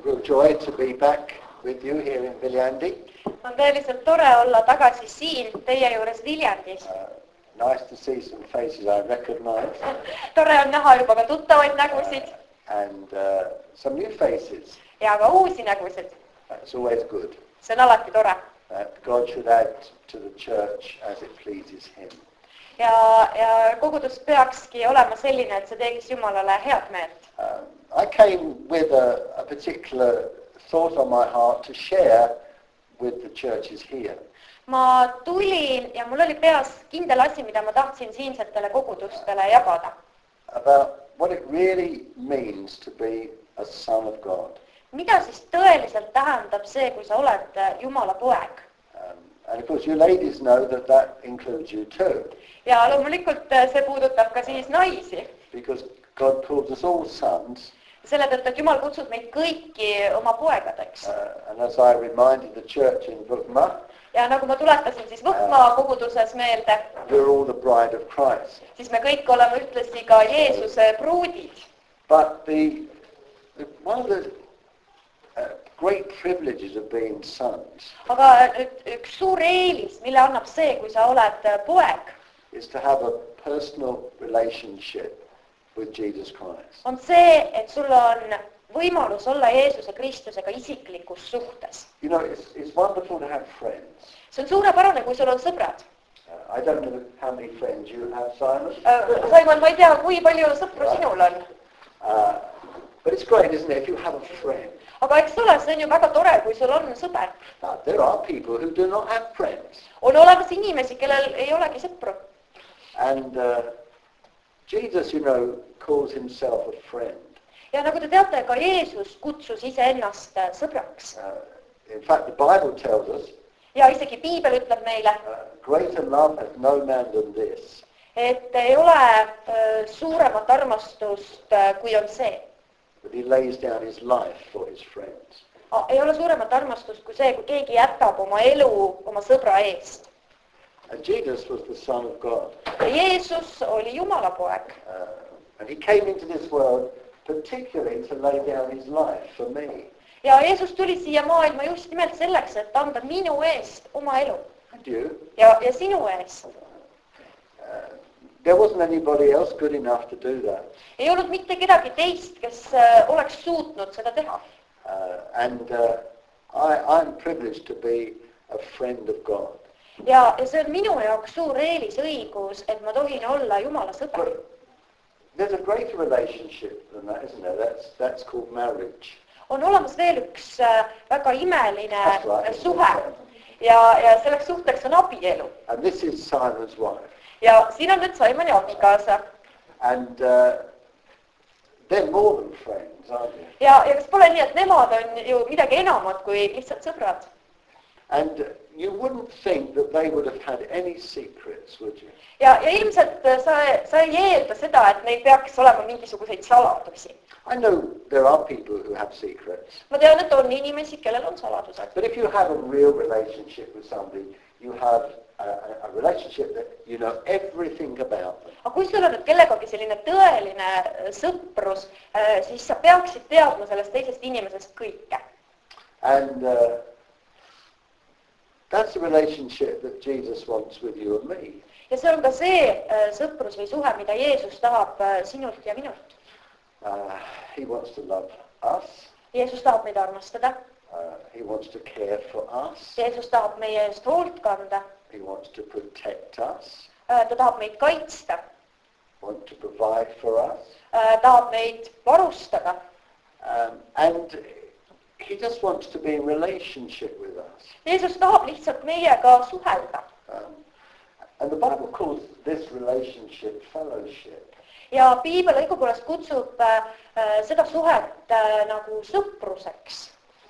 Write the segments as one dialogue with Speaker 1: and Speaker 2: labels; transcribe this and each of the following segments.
Speaker 1: real joy to be back with you here in Viljandi.
Speaker 2: On tõeliselt tore olla tagasi siin teie juures Viljandis.
Speaker 1: Nice to see some faces I recognize.
Speaker 2: Tore on näha juba ka tuttavaid nägusid
Speaker 1: And some new faces.
Speaker 2: ja ka uusi nägusid.
Speaker 1: That's always good.
Speaker 2: See on alati tore.
Speaker 1: God should add to the church as it pleases him.
Speaker 2: Ja kogudus peakski olema selline, et see teeks Jumalale head meelt.
Speaker 1: I came with a particular thought on my heart to share with the churches here.
Speaker 2: Ma tulin ja mul oli peas kindel asi, mida ma tahtsin siinsetele kogudustele jagada.
Speaker 1: About what it really means to be a son of God.
Speaker 2: Mida siis tõeliselt tähendab see, kui sa oled Jumala poeg?
Speaker 1: And of course you ladies know that includes you too.
Speaker 2: Ja loomulikult see puudutab ka siis naisi.
Speaker 1: Because God calls us all sons.
Speaker 2: Selle tõttu, et Jumal kutsub meid kõiki oma poegadeks.
Speaker 1: And as I reminded the church in Võhma,
Speaker 2: ja nagu ma tuletasin siis Võhma koguduses meelde,
Speaker 1: we're all the bride of Christ.
Speaker 2: Siis me kõik oleme ühtlasi ka Jeesuse pruudid.
Speaker 1: But one of the great privileges of being sons.
Speaker 2: Aga üks suur eelis, mille annab see, kui sa oled poeg,
Speaker 1: is to have a personal relationship with Jesus Christ.
Speaker 2: On see, et sul on võimalus olla Jeesuse Kristusega isiklikus suhtes.
Speaker 1: You know, it's wonderful to have friends.
Speaker 2: See on suurepärane, kui sul on sõbrad.
Speaker 1: I don't know how many friends you have, Simon.
Speaker 2: Simon, ma ei tea, kui palju sõpru sinul on.
Speaker 1: But it's great, isn't it, if you have a friend.
Speaker 2: Aga eks ole, see on ju väga tore, kui sul on sõber.
Speaker 1: There are people who do not have friends.
Speaker 2: On olemas inimesi, kellel ei olegi sõpru.
Speaker 1: And Jesus, you know, calls himself a friend.
Speaker 2: Ja nagu te teate, ka Jeesus kutsus iseennast sõbraks.
Speaker 1: In fact, the Bible tells us,
Speaker 2: ja isegi Piibel ütleb meile,
Speaker 1: greater love has no man than this.
Speaker 2: Et ei ole suuremat armastust, kui on see.
Speaker 1: That he lays down his life for his friends.
Speaker 2: Ei ole suuremat armastust kui see, kui keegi jätab oma elu oma sõbra eest.
Speaker 1: And Jesus was the Son of God.
Speaker 2: Jeesus oli Jumala poeg.
Speaker 1: And he came into this world particularly to lay down his life for me.
Speaker 2: Ja Jeesus tuli siia maailma just nimelt selleks, et anda minu eest oma elu.
Speaker 1: And you?
Speaker 2: Ja sinu eest.
Speaker 1: There wasn't anybody else good enough to do that.
Speaker 2: Ei olnud mitte kedagi teist, kes oleks suutnud seda teha.
Speaker 1: And I'm privileged to be a friend of God.
Speaker 2: Ja see on minu jaoks suur eelisõigus, et ma tohin olla Jumala sõber.
Speaker 1: There's a greater relationship than that, isn't there? That's called marriage.
Speaker 2: On olemas veel üks väga imeline suhe. Ja selleks suhteks on abielu.
Speaker 1: And this is Simon's wife.
Speaker 2: Ja siin on nüüd Simoni abikaasa.
Speaker 1: And they're more than friends, aren't they?
Speaker 2: Ja kas pole nii, et nemad on ju midagi enamat kui lihtsalt sõbrad?
Speaker 1: And you wouldn't think that they would have had any secrets, would you?
Speaker 2: Ja ilmselt sa ei eelda seda, et neil peaks olema mingisuguseid saladusi.
Speaker 1: I know there are people who have secrets.
Speaker 2: Ma tean, et on inimesi, kellel on saladused.
Speaker 1: But if you have a real relationship with somebody, you have a relationship that you know everything about them.
Speaker 2: Aga kui sul on nüüd kellegagi selline tõeline sõprus, siis sa peaksid teadma sellest teisest inimesest kõike.
Speaker 1: And that's a relationship that Jesus wants with you and me.
Speaker 2: Ja see on ka see sõprus või suhe, mida Jeesus tahab sinult ja minult.
Speaker 1: He wants to love us.
Speaker 2: Jeesus tahab meid armastada.
Speaker 1: He wants to care for us.
Speaker 2: Jeesus tahab meie eest hoolt kanda.
Speaker 1: He wants to protect us.
Speaker 2: Ta tahab meid kaitsta.
Speaker 1: Want to provide for us.
Speaker 2: Tahab meid varustada.
Speaker 1: And he just wants to be in relationship with us.
Speaker 2: Jeesus tahab lihtsalt meiega suhelda.
Speaker 1: And the Bible calls this relationship fellowship.
Speaker 2: Ja Piibel õigupoolest kutsub seda suhet nagu sõpruseks.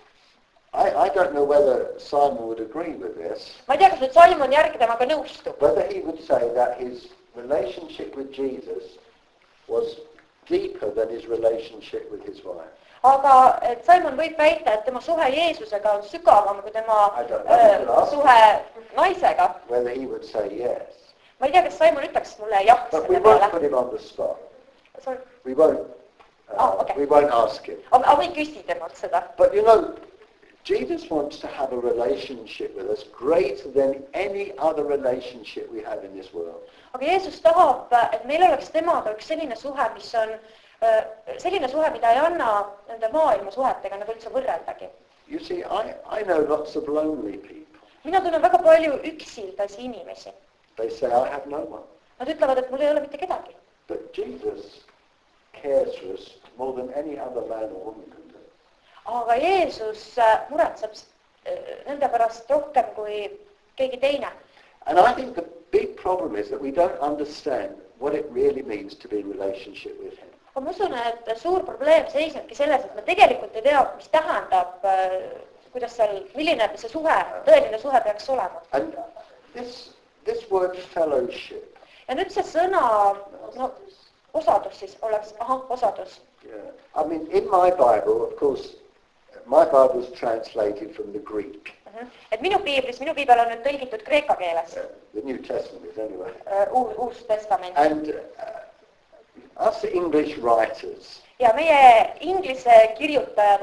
Speaker 1: I don't know whether Simon would agree with this.
Speaker 2: Ma ei tea, kas nüüd Simon järgi temaga nõustub.
Speaker 1: Whether he would say that his relationship with Jesus was deeper than his relationship with his wife.
Speaker 2: Aga et Simon võib väita, et tema suhe Jeesusega on sügavam kui tema suhe naisega.
Speaker 1: Whether he would say yes.
Speaker 2: Ma ei tea, kas Simon ütleks mulle jah
Speaker 1: But
Speaker 2: selle
Speaker 1: we won't
Speaker 2: peale.
Speaker 1: put him on the spot.
Speaker 2: Sorry.
Speaker 1: We won't
Speaker 2: Okay.
Speaker 1: We won't ask him.
Speaker 2: Aga võin küsida temalt seda.
Speaker 1: But you know, Jesus wants to have a relationship with us greater than any other relationship we have in this world.
Speaker 2: Aga Jeesus tahab, et meil oleks temaga üks selline suhe, mis on selline suhe, mida ei anna nende maailma suhetega nagu üldse võrreldagi.
Speaker 1: You see, I know lots of lonely people.
Speaker 2: Mina tunnen väga palju üksildasi inimesi.
Speaker 1: They say, I have no one.
Speaker 2: Nad ütlevad, et mul ei ole mitte kedagi.
Speaker 1: But Jesus cares for us more than any other man or woman can do.
Speaker 2: Aga Jeesus muretseb nende pärast rohkem kui keegi teine.
Speaker 1: And I think the big problem is that we don't understand what it really means to be in relationship with him.
Speaker 2: Ma usun, et suur probleem seisnebki selles, et me tegelikult ei tea, mis tähendab, kuidas seal, milline see suhe, tõeline suhe peaks olema.
Speaker 1: And this word fellowship.
Speaker 2: Ja nüüd see sõna, no, osadus siis oleks, osadus.
Speaker 1: Yeah. I mean, in my Bible, of course, my Bible is translated from the Greek.
Speaker 2: Et minu piibel on nüüd tõlgitud kreeka keeles.
Speaker 1: The New Testament is anyway.
Speaker 2: Uus testament.
Speaker 1: And us English writers
Speaker 2: ja meie inglise kirjutajad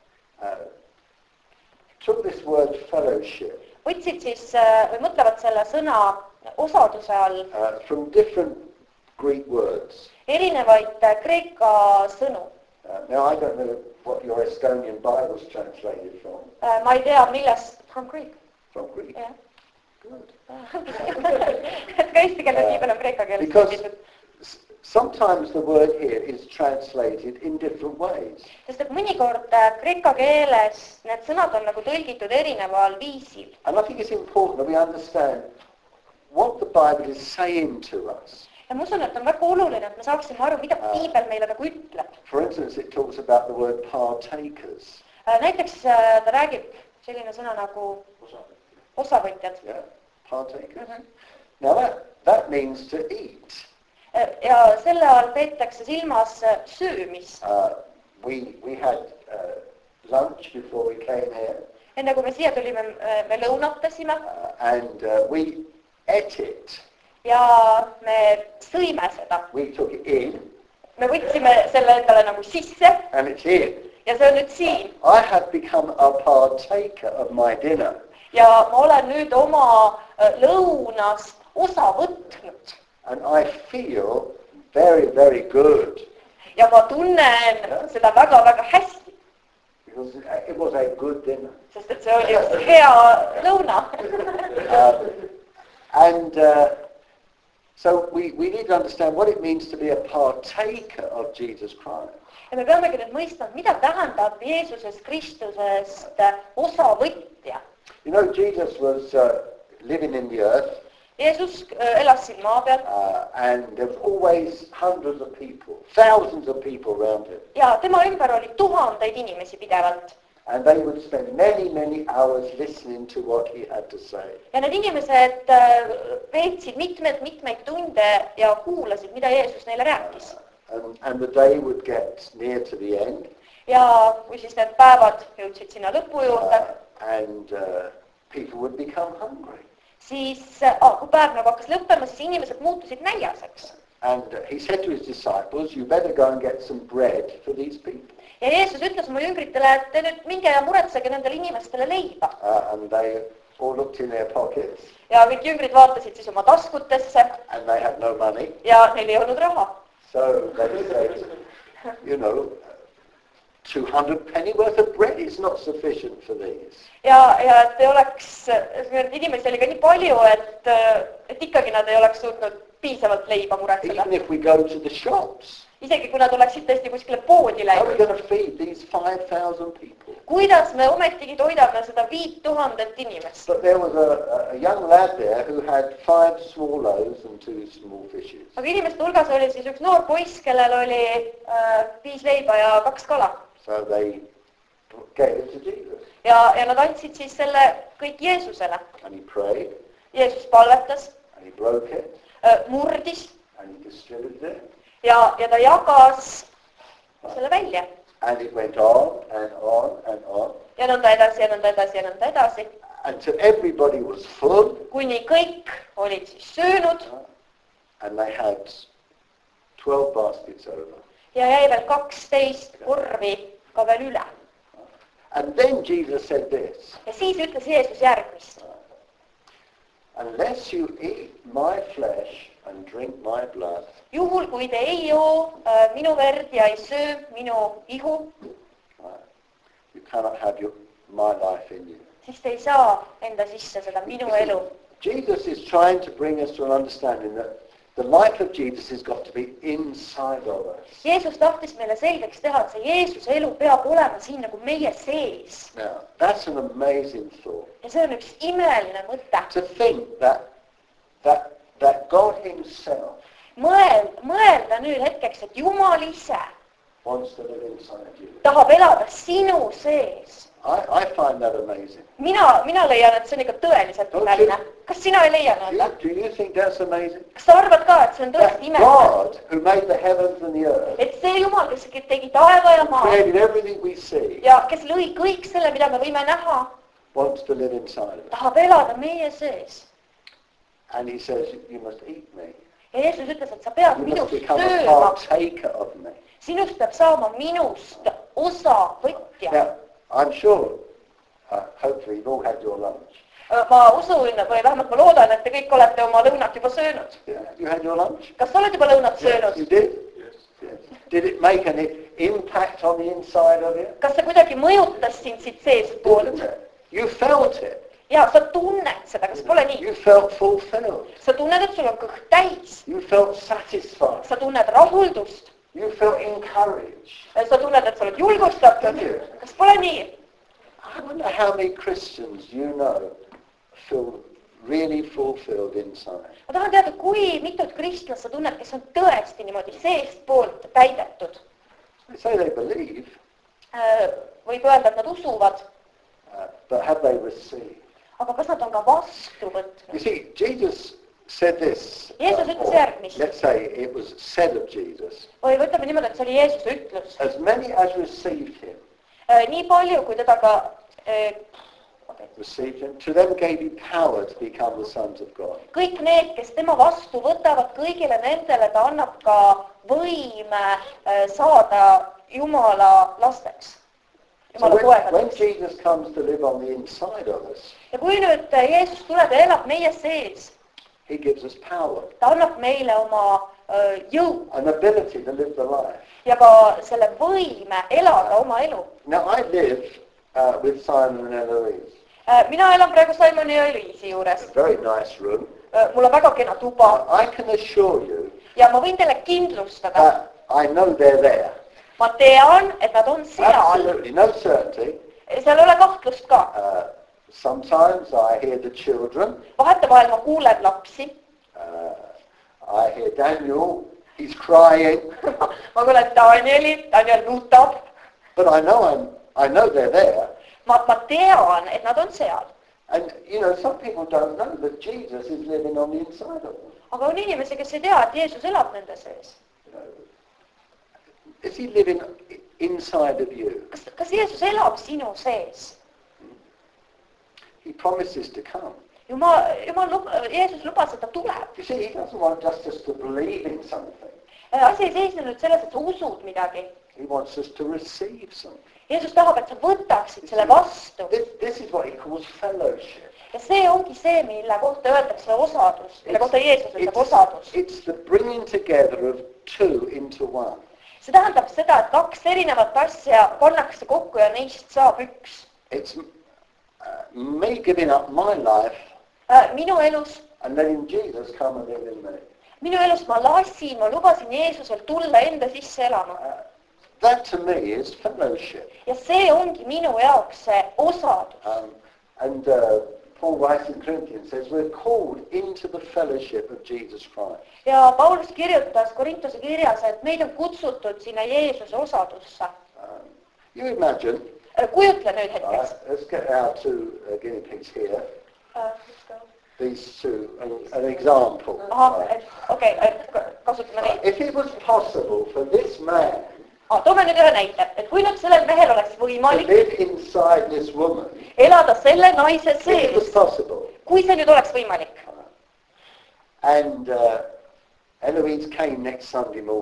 Speaker 1: took this word fellowship
Speaker 2: võtsid siis või mõtlevad selle sõna osaduse all
Speaker 1: from different Greek words.
Speaker 2: Erinevaid kreeka sõnu.
Speaker 1: Now I don't know what your Estonian Bible is translated from.
Speaker 2: Ma ei tea, millest from Greek.
Speaker 1: From Greek.
Speaker 2: Yeah.
Speaker 1: Good.
Speaker 2: Et ka eesti keeles nii palju kreeka keeles.
Speaker 1: Because sometimes the word here is translated in different ways.
Speaker 2: Sest et mõnikord kreeka keeles need sõnad on nagu tõlgitud erineval viisil.
Speaker 1: And I think it's important that we understand what the Bible is saying to us.
Speaker 2: Ja ma usun, et on väga oluline, et me saaksime aru, mida piibel meile nagu ütleb.
Speaker 1: For instance, it talks about the word partakers.
Speaker 2: Näiteks ta räägib selline sõna nagu osavõtjad.
Speaker 1: Yeah, partakers. Now that means to eat.
Speaker 2: Ja selle all peetakse silmas söömist.
Speaker 1: We had lunch before we came here.
Speaker 2: Enne kui me siia tulime, me lõunatasime.
Speaker 1: And we ate it.
Speaker 2: Ja me sõime seda.
Speaker 1: We took it in.
Speaker 2: Me võtsime selle endale nagu sisse.
Speaker 1: And it's here.
Speaker 2: Ja see on nüüd siin.
Speaker 1: I have become a partaker of my dinner.
Speaker 2: Ja ma olen nüüd oma lõunast osa võtnud.
Speaker 1: And I feel very, very good.
Speaker 2: Ja ma tunnen seda väga, väga hästi.
Speaker 1: Because it was a good dinner.
Speaker 2: Sest et see oli just hea lõuna.
Speaker 1: And so we need to understand what it means to be a partaker of Jesus Christ.
Speaker 2: Ja me peamegi nüüd mõistma, mida tähendab Jeesusest Kristusest osavõtja.
Speaker 1: You know, Jesus was living in the earth.
Speaker 2: Jeesus elas siin maa peal.
Speaker 1: And there was always hundreds of people, thousands of people around him.
Speaker 2: Ja tema ümber oli tuhandeid inimesi pidevalt.
Speaker 1: And they would spend many, many hours listening to what he had to say.
Speaker 2: Ja need inimesed veetsid mitmeid tunde ja kuulasid, mida Jeesus neile rääkis.
Speaker 1: And the day would get near to the end.
Speaker 2: Ja kui siis need päevad jõudsid sinna lõpu juurde.
Speaker 1: And people would become hungry.
Speaker 2: Siis kui päev nagu hakkas lõppema, siis inimesed muutusid näljaseks.
Speaker 1: And he said to his disciples, you better go and get some bread for these people.
Speaker 2: Ja Jeesus ütles oma jüngritele, et te nüüd minge ja muretsege nendele inimestele leiba.
Speaker 1: And they all looked in their pockets.
Speaker 2: Ja kõik jüngrid vaatasid siis oma taskutesse.
Speaker 1: And they had no money.
Speaker 2: Ja neil ei olnud raha.
Speaker 1: So they said, you know, 200 penny worth of bread is not sufficient for these.
Speaker 2: Ja et ei oleks, inimesi oli ka nii palju, et ikkagi nad ei oleks suutnud piisavalt leiba muretseda.
Speaker 1: Even if we go to the shops.
Speaker 2: Isegi kui nad oleksid tõesti kuskile poodi
Speaker 1: How are we
Speaker 2: läinud.
Speaker 1: going to feed these 5,000 people?
Speaker 2: Kuidas me ometigi toidame seda 5000 inimest?
Speaker 1: But there was a young lad there who had 5 small loaves and 2 small fishes.
Speaker 2: Aga inimeste hulgas oli siis üks noor poiss, kellel oli 5 leiba ja 2 kala.
Speaker 1: So they gave it to Jesus.
Speaker 2: Ja nad andsid siis selle kõik Jeesusele.
Speaker 1: And he prayed.
Speaker 2: Jeesus palvetas,
Speaker 1: And he broke it.
Speaker 2: murdis
Speaker 1: And he distributed it.
Speaker 2: ja ta jagas selle välja.
Speaker 1: And it went on and on and on.
Speaker 2: Ja nõnda edasi ja nõnda edasi ja nõnda edasi.
Speaker 1: Until everybody was full.
Speaker 2: Kuni kõik olid siis söönud.
Speaker 1: And they had 12 baskets over.
Speaker 2: ja jäi veel 12 korvi ka veel üle.
Speaker 1: And then Jesus said this,
Speaker 2: Ja siis ütles Jeesus järgmist.
Speaker 1: unless you eat my flesh and drink my blood,
Speaker 2: Juhul, kui te ei joo minu verd ja ei söö minu ihu,
Speaker 1: you cannot have my life in you.
Speaker 2: siis te ei saa enda sisse seda minu elu.
Speaker 1: Jesus is trying to bring us to an understanding that the life of Jesus has got to be inside of us.
Speaker 2: Jeesus tahtis meile selgeks teha, et see Jeesuse elu peab olema siin nagu meie sees.
Speaker 1: Now, that's an amazing thought.
Speaker 2: Ja see on üks imeline mõte.
Speaker 1: To think that God himself
Speaker 2: Mõelda nüüd hetkeks, et Jumal ise
Speaker 1: wants to live inside you.
Speaker 2: tahab elada sinu sees.
Speaker 1: I find that amazing.
Speaker 2: Mina leian, et see on ikka tõeliselt imeline. Kas sina ei leia nõnda?
Speaker 1: Do you think that's amazing?
Speaker 2: Kas sa arvad ka, et see on
Speaker 1: That
Speaker 2: tõesti imeline?
Speaker 1: God, who made the heavens and the earth,
Speaker 2: Et see Jumal, kes tegi taeva ja maa
Speaker 1: created everything we see,
Speaker 2: ja kes lõi kõik selle, mida me võime näha,
Speaker 1: wants to live inside of us.
Speaker 2: tahab elada meie sees.
Speaker 1: And he says, you must eat me.
Speaker 2: Ja Jeesus ütles, et sa pead
Speaker 1: You must
Speaker 2: minust
Speaker 1: become a
Speaker 2: sööma.
Speaker 1: partaker of me.
Speaker 2: Sinust peab saama minust osavõtja.
Speaker 1: Now, I'm sure, hopefully you've all had your lunch.
Speaker 2: Ma usun või vähemalt ma loodan, et te kõik olete oma lõunat juba söönud.
Speaker 1: Yeah. You had your lunch?
Speaker 2: Kas sa oled juba lõunat
Speaker 1: Yes,
Speaker 2: söönud?
Speaker 1: you did? Yes. Did it make any impact on the inside of you?
Speaker 2: Kas see kuidagi mõjutas sind siit seestpoolt?
Speaker 1: Didn't it? You felt it.
Speaker 2: Ja sa tunned seda, kas pole nii?
Speaker 1: You felt fulfilled.
Speaker 2: Sa tunned, et sul on kõht täis.
Speaker 1: You felt satisfied.
Speaker 2: Sa tunned rahuldust.
Speaker 1: You felt encouraged.
Speaker 2: Sa tunned, et sa oled julgustatud. Kas pole nii?
Speaker 1: I wonder how many Christians you know feel really fulfilled inside.
Speaker 2: Ma tahan teada, kui mitut kristlast sa tunned, kes on tõesti niimoodi seestpoolt täidetud.
Speaker 1: They say they believe,
Speaker 2: Võib öelda, et nad usuvad,
Speaker 1: but have they received?
Speaker 2: aga kas nad on ka vastu
Speaker 1: You
Speaker 2: võtnud?
Speaker 1: see, Jesus said this.
Speaker 2: Jeesus ütles järgmist.
Speaker 1: Let's say it was said of Jesus.
Speaker 2: Või võtame niimoodi, et see oli Jeesuse ütlus.
Speaker 1: As many as received him,
Speaker 2: Nii palju, kui teda ka...
Speaker 1: received him, to them gave he power to become the sons of God.
Speaker 2: Kõik need, kes tema vastu võtavad, kõigile nendele ta annab ka võime saada Jumala lasteks.
Speaker 1: So
Speaker 2: Jumala
Speaker 1: when
Speaker 2: poegadeks.
Speaker 1: Jesus comes to live on the inside of us,
Speaker 2: Ja kui nüüd Jeesus tuleb ja elab meie sees,
Speaker 1: he gives us power,
Speaker 2: ta annab meile oma jõu
Speaker 1: an ability to live the life.
Speaker 2: ja ka selle võime elada oma elu.
Speaker 1: Now I live with Simon and Eloise.
Speaker 2: Mina elan praegu Simoni ja Eliisi juures.
Speaker 1: A very nice room.
Speaker 2: Mul on väga kena tuba
Speaker 1: I can assure you
Speaker 2: ja ma võin teile kindlustada,
Speaker 1: that I know they're there.
Speaker 2: ma tean, et nad on seal.
Speaker 1: Absolutely, no certainty.
Speaker 2: Seal ei ole kahtlust ka.
Speaker 1: Sometimes I hear the children.
Speaker 2: Vahetevahel ma kuulen lapsi.
Speaker 1: I hear Daniel, he's crying.
Speaker 2: Ma kuulen Danieli, Daniel nutab.
Speaker 1: But I know they're there.
Speaker 2: Ma tean, et nad on seal.
Speaker 1: And, you know, some people don't know that Jesus is living on the inside of them.
Speaker 2: Aga on inimesi, kes ei tea, et Jeesus elab nende sees.
Speaker 1: You know, is he living inside of you?
Speaker 2: Kas Jeesus elab sinu sees?
Speaker 1: He promises to come.
Speaker 2: Jeesus lubas, et ta tuleb.
Speaker 1: You see, he doesn't want just to believe in something.
Speaker 2: Asi ei seisne nüüd selles, et sa usud midagi.
Speaker 1: He wants us to receive something.
Speaker 2: Jeesus tahab, et sa võtaksid selle vastu.
Speaker 1: This is what he calls fellowship.
Speaker 2: Ja see ongi see, mille kohta öeldakse osadus, mille kohta Jeesus ütleb osadus.
Speaker 1: It's the bringing together of two into one.
Speaker 2: See tähendab seda, et kaks erinevat asja pannakse kokku ja neist saab üks.
Speaker 1: It's me giving up my life
Speaker 2: Minu elus,
Speaker 1: and letting Jesus come and live in me.
Speaker 2: minu elus ma lubasin Jeesusel tulla enda sisse elama.
Speaker 1: That to me is fellowship.
Speaker 2: Ja see ongi minu jaoks see osadus.
Speaker 1: And Paul writes in Corinthians says we're called into the fellowship of Jesus Christ.
Speaker 2: Ja Paulus kirjutas Korintuse kirjas, et meid on kutsutud sinna Jeesuse osadusse.
Speaker 1: You imagine,
Speaker 2: Kujutle nüüd hetkeks.
Speaker 1: let's get our two guinea pigs here. These two, an example.
Speaker 2: Okei, kasutame neid.
Speaker 1: If it was possible for this man
Speaker 2: Toome nüüd ühe näite, et kui nüüd sellel mehel oleks
Speaker 1: to
Speaker 2: võimalik
Speaker 1: live inside this woman,
Speaker 2: elada selle naise
Speaker 1: if it was
Speaker 2: sees,
Speaker 1: possible,
Speaker 2: kui see nüüd oleks võimalik.
Speaker 1: and Eloise came next Sunday morning,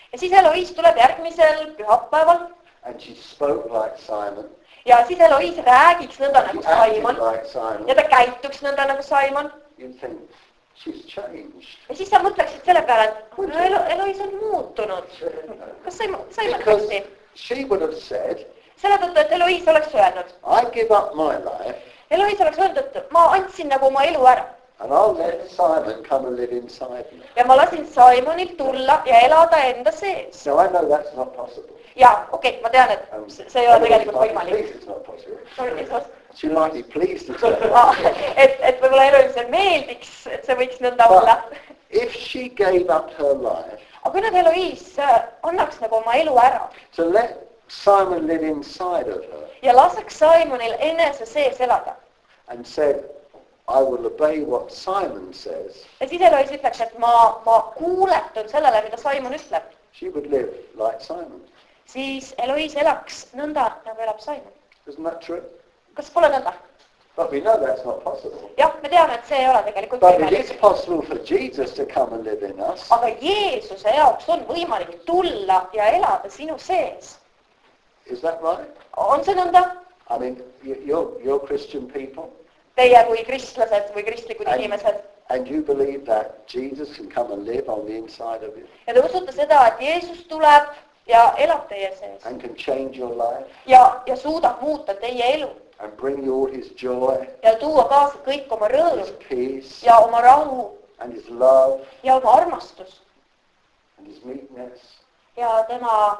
Speaker 2: Ja siis Eloise tuleb järgmisel pühapäeval
Speaker 1: and she spoke like Simon.
Speaker 2: ja siis Eloise räägiks nõnda
Speaker 1: She
Speaker 2: nagu
Speaker 1: acted
Speaker 2: Simon
Speaker 1: like Simon.
Speaker 2: ja ta käituks nõnda nagu Simon.
Speaker 1: You'd think, she's changed.
Speaker 2: Ja siis sa mõtleksid selle peale, et Eloise on muutunud. Kas sa ei
Speaker 1: Because
Speaker 2: mõtleksid?
Speaker 1: she would have said,
Speaker 2: Selle tõttu, et Eloise oleks öelnud.
Speaker 1: I give up my life
Speaker 2: Eloise oleks öelnud, et ma andsin nagu oma elu ära.
Speaker 1: and I'll let Simon come and live inside me.
Speaker 2: Ja ma lasin Simonil tulla ja elada enda sees.
Speaker 1: So I know that's not possible.
Speaker 2: Ja okei, ma tean, et see ei ole tegelikult võimalik.
Speaker 1: It's not possible.
Speaker 2: Sorry,
Speaker 1: She might be pleased to say
Speaker 2: et võib-olla Eloisel meeldiks, et see võiks nõnda olla.
Speaker 1: But if she gave up her life
Speaker 2: Aga kui nüüd Eloise annaks nagu oma elu ära
Speaker 1: to let Simon live inside of her
Speaker 2: ja laseks Simonil enese sees elada
Speaker 1: and said, I will obey what Simon says,
Speaker 2: ja siis Eloise ütleks, et ma kuuletun sellele, mida Simon ütleb,
Speaker 1: she would live like Simon.
Speaker 2: siis Eloise elaks nõnda, nagu elab Simon.
Speaker 1: Isn't that true?
Speaker 2: Kas pole nõnda?
Speaker 1: But we know that's not possible.
Speaker 2: Jah, me teame, et see ei ole tegelikult
Speaker 1: But it
Speaker 2: võimalik.
Speaker 1: is possible for Jesus to come and live in us.
Speaker 2: Aga Jeesuse jaoks on võimalik tulla ja elada sinu sees.
Speaker 1: Is that right?
Speaker 2: On see nõnda?
Speaker 1: I mean, you're Christian people.
Speaker 2: Teie kui kristlased või kristlikud inimesed.
Speaker 1: And you believe that Jesus can come and live on the inside of you
Speaker 2: Ja te usute seda, et Jeesus tuleb ja elab teie sees.
Speaker 1: and can change your life
Speaker 2: Ja suudab muuta teie elu.
Speaker 1: and bring you all his joy,
Speaker 2: Ja tuua kaasa kõik oma
Speaker 1: his
Speaker 2: rõõm
Speaker 1: peace
Speaker 2: ja oma rahu
Speaker 1: and his love
Speaker 2: ja oma armastus
Speaker 1: and his meekness.
Speaker 2: ja tema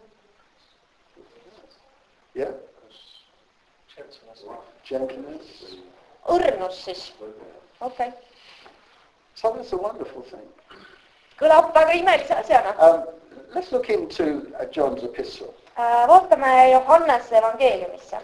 Speaker 1: Yeah? Gentleness.
Speaker 2: õrnus siis. Okei.
Speaker 1: So that's a wonderful thing.
Speaker 2: Kõlab väga imelise asjana.
Speaker 1: Let's look into John's epistle.
Speaker 2: Vaatame Johannese evangeeliumisse.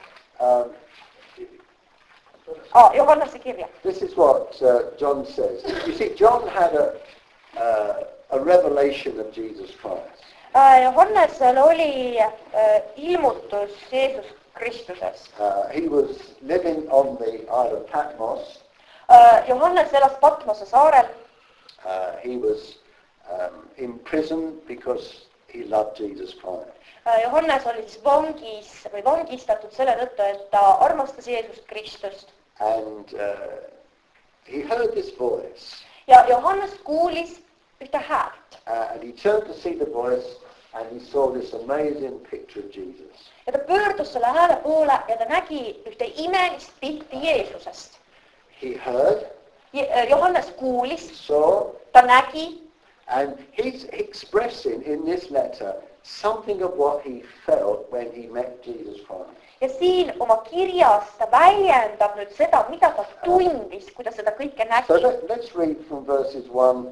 Speaker 2: Johannese kirja.
Speaker 1: This is what John says. You see, John had a revelation of Jesus Christ.
Speaker 2: Johannesel oli ilmutus Jeesus Kristusest.
Speaker 1: He was living on the Isle of Patmos.
Speaker 2: Johannes elas Patmose saarel.
Speaker 1: He was in prison because he loved Jesus Christ.
Speaker 2: Johannes oli siis vangis või vangistatud selle tõttu, et ta armastas Jeesust Kristust.
Speaker 1: And he heard this voice.
Speaker 2: Ja Johannes kuulis ühte häält.
Speaker 1: And he turned to see the voice and he saw this amazing picture of Jesus.
Speaker 2: Ja ta pöördus selle hääle poole ja ta nägi ühte imelist pilti Jeesusest.
Speaker 1: He heard,
Speaker 2: Johannes kuulis,
Speaker 1: saw,
Speaker 2: ta nägi.
Speaker 1: And he's expressing in this letter something of what he felt when he met Jesus Christ.
Speaker 2: Ja siin oma kirjas ta väljendab nüüd seda, mida ta tundis, kui ta seda kõike nägi.
Speaker 1: So let's read from verses 1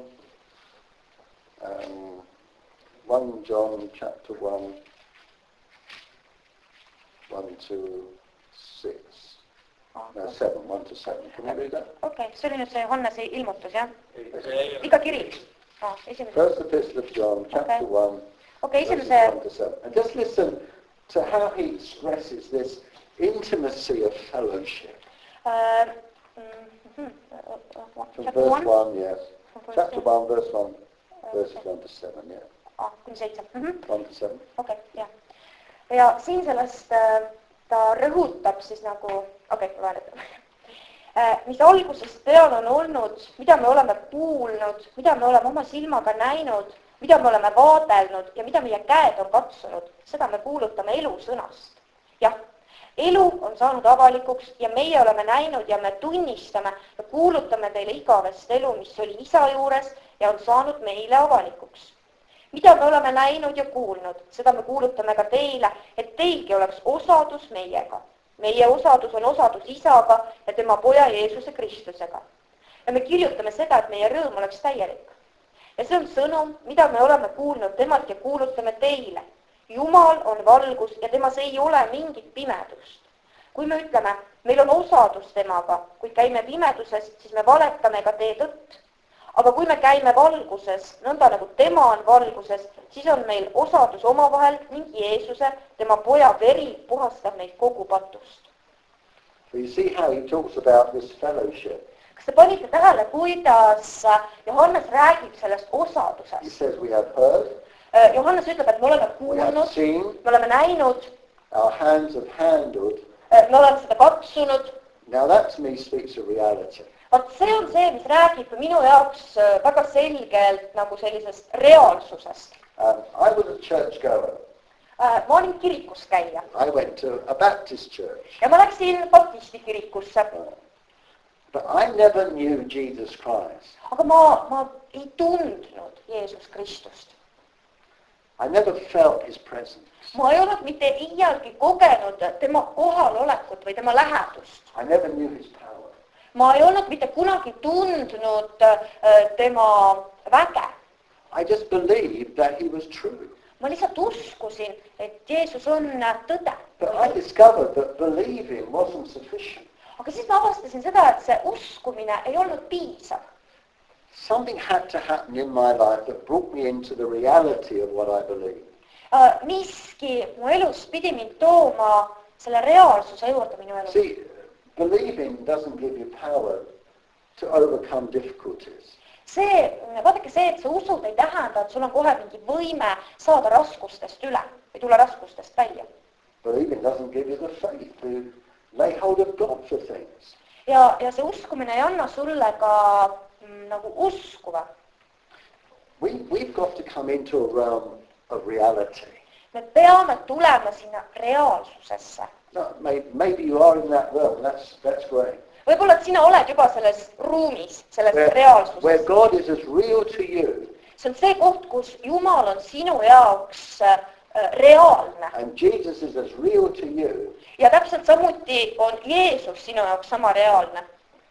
Speaker 1: John chapter 1, 1 to 6. No, 7, 1 to 7. Can you read that?
Speaker 2: Okei, see oli nüüd see Johannese ilmutus, jah? Iga kiri.
Speaker 1: First epistle of John, chapter 1, verses 1 to 7. And just listen to how he expresses this intimacy of fellowship. From verse 1, yes. Chapter 1, verse 1, verses 1 to 7, yeah.
Speaker 2: Kuni 7.
Speaker 1: 1 to 7.
Speaker 2: Okei, jah. Ja siin sellest ta rõhutab siis nagu, mis algusest peale on olnud, mida me oleme kuulnud, mida me oleme oma silmaga näinud, mida me oleme vaadelnud ja mida meie käed on katsunud, seda me kuulutame elusõnast. Jah, elu on saanud avalikuks ja meie oleme näinud ja me tunnistame ja kuulutame teile igavest elu, mis oli isa juures ja on saanud meile avalikuks. Mida me oleme näinud ja kuulnud, seda me kuulutame ka teile, et teilgi oleks osadus meiega. Meie osadus on osadus isaga ja tema poja Jeesuse Kristusega. Ja me kirjutame seda, et meie rõõm oleks täielik. Ja see on sõnum, mida me oleme kuulnud temalt ja kuulutame teile. Jumal on valgus ja temas ei ole mingit pimedust. Kui me ütleme, meil on osadus temaga, kui käime pimeduses, siis me valetame ka tee tõtt. Aga kui me käime valguses, nõnda nagu tema on valguses, siis on meil osadus omavahel ning Jeesuse, tema poja veri puhastab meid kogu patust.
Speaker 1: You see how he talks about this fellowship.
Speaker 2: Kas te panite tähele, kuidas Johannes räägib sellest osadusest?
Speaker 1: He says we have heard.
Speaker 2: Johannes ütleb, et me oleme kuulnud, me oleme näinud,
Speaker 1: our hands have handled.
Speaker 2: Me oleme seda katsunud.
Speaker 1: Now that to me speaks of reality.
Speaker 2: Vaat see on see, mis räägib minu jaoks väga selgelt nagu sellisest reaalsusest.
Speaker 1: I was a churchgoer.
Speaker 2: Ma olin kirikus käija.
Speaker 1: I went to a Baptist church.
Speaker 2: Ja ma läksin baptisti kirikusse.
Speaker 1: But I never knew Jesus Christ.
Speaker 2: Aga ma ei tundnud Jeesus Kristust.
Speaker 1: I never felt his presence.
Speaker 2: Ma ei olnud mitte iialgi kogenud tema kohalolekut või tema lähedust.
Speaker 1: I never knew his power.
Speaker 2: Ma ei olnud mitte kunagi tundnud tema väge.
Speaker 1: I just believed that he was true.
Speaker 2: Ma lihtsalt uskusin, et Jeesus on tõde.
Speaker 1: But I discovered that believing wasn't sufficient.
Speaker 2: Aga siis ma avastasin seda, et see uskumine ei olnud piisav.
Speaker 1: Something had to happen in my life that brought me into the reality of what I believed.
Speaker 2: Miski mu elus pidi mind tooma selle reaalsuse juurde minu elus.
Speaker 1: See, believing doesn't give you power to overcome difficulties.
Speaker 2: Vaadake see, et sa usud ei tähenda, et sul on kohe mingi võime saada raskustest üle või tulla raskustest välja.
Speaker 1: Believing doesn't give you the faith to lay hold of God for things.
Speaker 2: Ja see uskumine ei anna sulle ka nagu uskuva.
Speaker 1: We've got to come into a realm of reality.
Speaker 2: Me peame tulema sinna reaalsusesse.
Speaker 1: No, maybe you are in that realm. That's great.
Speaker 2: Võib-olla et sina oled juba selles ruumis, selles reaalsuses.
Speaker 1: Where God is as real to you.
Speaker 2: See on see koht, kus Jumal on sinu jaoks reaalne.
Speaker 1: And Jesus is as real to you.
Speaker 2: Ja täpselt samuti on Jeesus sinu jaoks sama reaalne.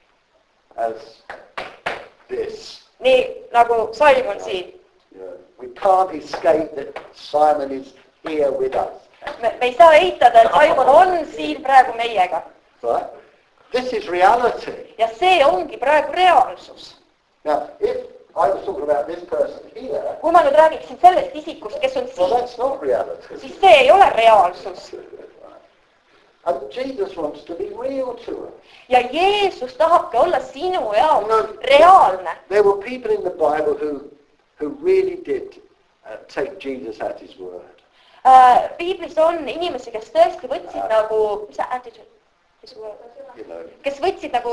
Speaker 1: As this.
Speaker 2: Nii nagu Simon siin.
Speaker 1: We can't escape that Simon is here with us.
Speaker 2: Me ei saa eitada, et Simon on siin praegu meiega.
Speaker 1: Right? This is reality.
Speaker 2: Ja see ongi praegu reaalsus.
Speaker 1: Now, if I was talking about this person here,
Speaker 2: kui ma nüüd räägiksin sellest isikust, kes on siin,
Speaker 1: that's not reality.
Speaker 2: Siis see ei ole reaalsus.
Speaker 1: And Jesus wants to be real to us.
Speaker 2: Ja Jeesus tahabki olla sinu jaoks reaalne.
Speaker 1: There were people in the Bible who really did take Jesus at his word.
Speaker 2: Piiblis on inimesi, kes tõesti võtsid nagu, mis see attitude? Kes võtsid nagu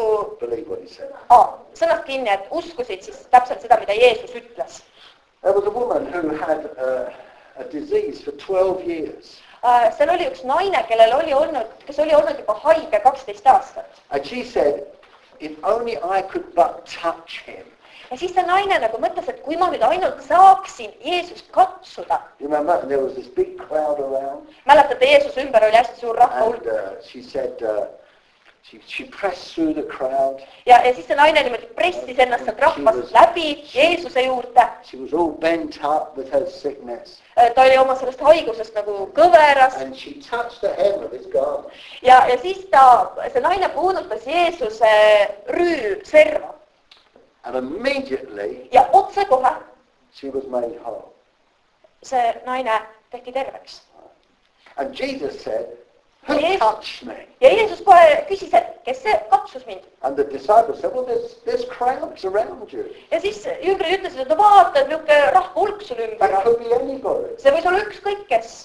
Speaker 2: sõnast kinni, et uskusid siis täpselt seda, mida Jeesus ütles.
Speaker 1: There was a woman who had a disease for 12 years.
Speaker 2: Seal oli üks naine, kes oli olnud juba haige 12 aastat.
Speaker 1: And she said, if only I could but touch him.
Speaker 2: Ja siis see naine nagu mõtles, et kui ma nüüd ainult saaksin Jeesust katsuda.
Speaker 1: You remember, there was this big crowd around.
Speaker 2: Mäletate, Jeesuse ümber oli hästi suur rahva hulk.
Speaker 1: And she said, she pressed through the crowd.
Speaker 2: Ja siis see naine niimoodi pressis ennast sealt rahvast läbi Jeesuse juurde.
Speaker 1: She was all bent up with her sickness.
Speaker 2: Ta oli oma sellest haigusest nagu kõveras.
Speaker 1: And she touched the hem of his garment.
Speaker 2: Ja siis see naine puudutas Jeesuse serva.
Speaker 1: And immediately,
Speaker 2: ja otsekohe
Speaker 1: she was made whole.
Speaker 2: See naine tehti terveks.
Speaker 1: And Jesus said, who touched me?
Speaker 2: Ja Jeesus kohe küsis, et kes see katsus mind?
Speaker 1: And the disciples said, well, there's crowds around you.
Speaker 2: Ja siis jüngrid ütlesid, et vaata, et niisugune rahva hulk sul ümber.
Speaker 1: It could be anybody.
Speaker 2: See võis olla ükskõik kes.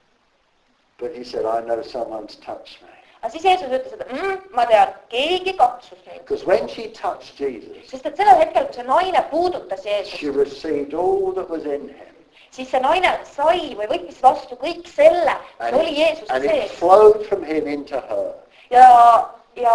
Speaker 1: But he said, I know someone's touched me.
Speaker 2: Aga siis Jeesus ütles, et ma tean, keegi katsus mind.
Speaker 1: Because when she touched Jesus,
Speaker 2: sest et sellel hetkel, kui see naine puudutas Jeesust,
Speaker 1: she received all that was in him.
Speaker 2: Siis see naine sai või võttis vastu kõik selle, mis oli Jeesuse
Speaker 1: And it
Speaker 2: sees.
Speaker 1: flowed from him into her.
Speaker 2: Ja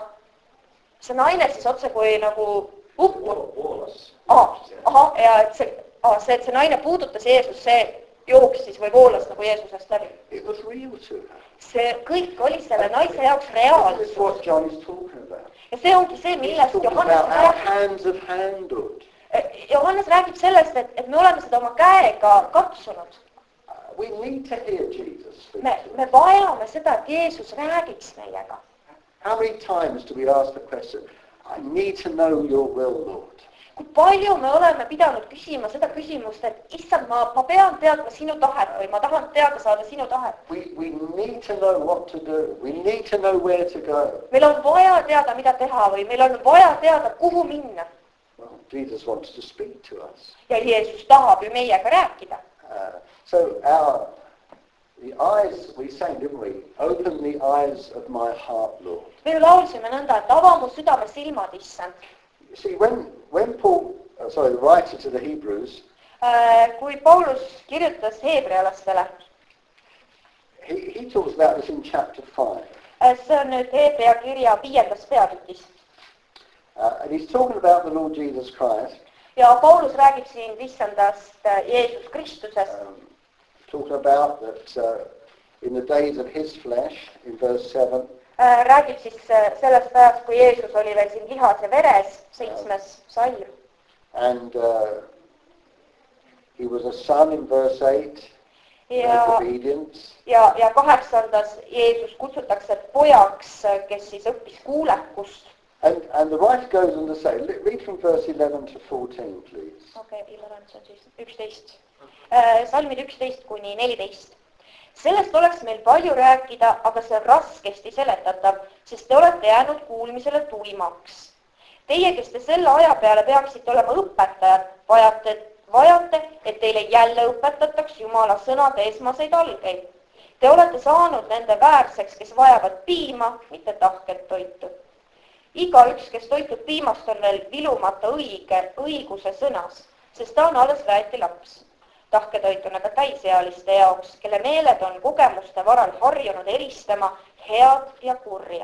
Speaker 2: see naine siis otse kui nagu uppus. Ja et see naine puudutas Jeesust, see jooksis või voolas nagu Jeesusest läbi.
Speaker 1: It was real to her.
Speaker 2: See kõik oli selle naise jaoks reaalsus.
Speaker 1: This is what John is talking about.
Speaker 2: Ja see ongi see, millest Johannes
Speaker 1: räägib.
Speaker 2: Johannes räägib sellest, et me oleme seda oma käega katsunud.
Speaker 1: We need to hear Jesus speak.
Speaker 2: Me vajame seda, et Jeesus räägiks meiega.
Speaker 1: How many times do we ask the question, I need to know your will, Lord?
Speaker 2: Kui palju me oleme pidanud küsima seda küsimust, et issand, ma pean teadma sinu tahet või ma tahan teada saada sinu tahet.
Speaker 1: We need to know what to do. We need to know where to go.
Speaker 2: Meil on vaja teada, mida teha või meil on vaja teada, kuhu minna.
Speaker 1: Well, Jesus wants to speak to us.
Speaker 2: Ja Jeesus tahab ju meiega rääkida.
Speaker 1: So the eyes, we sang, didn't we? Open the eyes of my heart, Lord.
Speaker 2: Me laulsime nõnda, et ava mu südame silmad, issand.
Speaker 1: You see, when Paul, the writer to the Hebrews,
Speaker 2: kui Paulus kirjutas heebrealastele,
Speaker 1: he talks about this in chapter 5.
Speaker 2: See on nüüd Heebrea kirja 5. peatükis.
Speaker 1: And he's talking about the Lord Jesus Christ.
Speaker 2: Ja Paulus räägib siin issandast Jeesus Kristusest.
Speaker 1: Talking about that in the days of his flesh, in verse 7.
Speaker 2: Räägib siis sellest ajast, kui Jeesus oli veel siin lihas ja veres, 7. salm.
Speaker 1: And he was a son in verse 8.
Speaker 2: Ja 8. Jeesus kutsutakse pojaks, kes siis õppis kuulekust.
Speaker 1: And the writer goes on to say, read from verse 11 to 14, please.
Speaker 2: Okay, 11, see on siis 11. Salmid 11 kuni 14. Sellest oleks meil palju rääkida, aga see on raskesti seletatav, sest te olete jäänud kuulmisele tuimaks. Teie, kes te selle aja peale peaksite olema õpetajad, vajate, et teile jälle õpetataks Jumala sõnade esmaseid algeid. Te olete saanud nende väärseks, kes vajavad piima, mitte tahket toitu. Igaüks, kes toitub piimast, on veel vilumata õiguse sõnas, sest ta on alles väetilaps. Tahketoit on aga täisealiste jaoks, kelle meeled on kogemuste varal harjunud eristama head ja kurja.